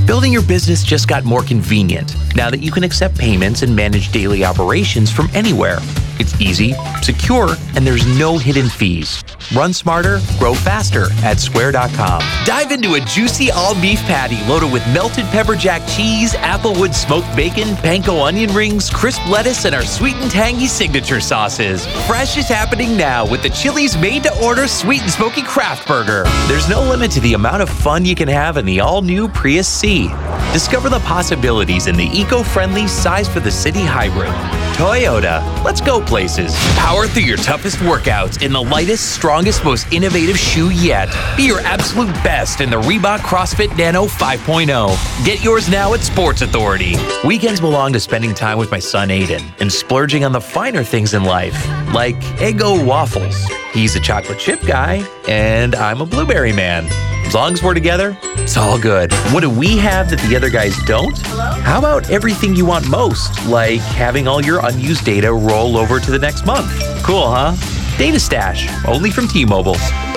Building your business just got more convenient now that you can accept payments and manage daily operations from anywhere. It's easy, secure, and there's no hidden fees. Run smarter, grow faster at Square.com. Dive into a juicy all-beef patty loaded with melted pepper jack cheese, applewood smoked bacon, panko onion rings, crisp lettuce, and our sweet and tangy signature sauces. Fresh is happening now with the Chili's made-to-order sweet and smoky craft burger. There's no limit to the amount of fun you can have in the all-new Prius C. Discover the possibilities in the eco-friendly size-for-the-city hybrid. Toyota, let's go places. Power through your toughest workouts in the lightest, strongest, most innovative shoe yet. Be your absolute best in the Reebok CrossFit Nano 5.0. Get yours now at Sports Authority. Weekends belong to spending time with my son Aiden and splurging on the finer things in life, like Eggo waffles. He's a chocolate chip guy, and I'm a blueberry man. As long as we're together, it's all good. What do we have that the other guys don't? How about everything you want most, like having all your unused data roll over to the next month? Cool, huh? Data Stash, only from T-Mobile.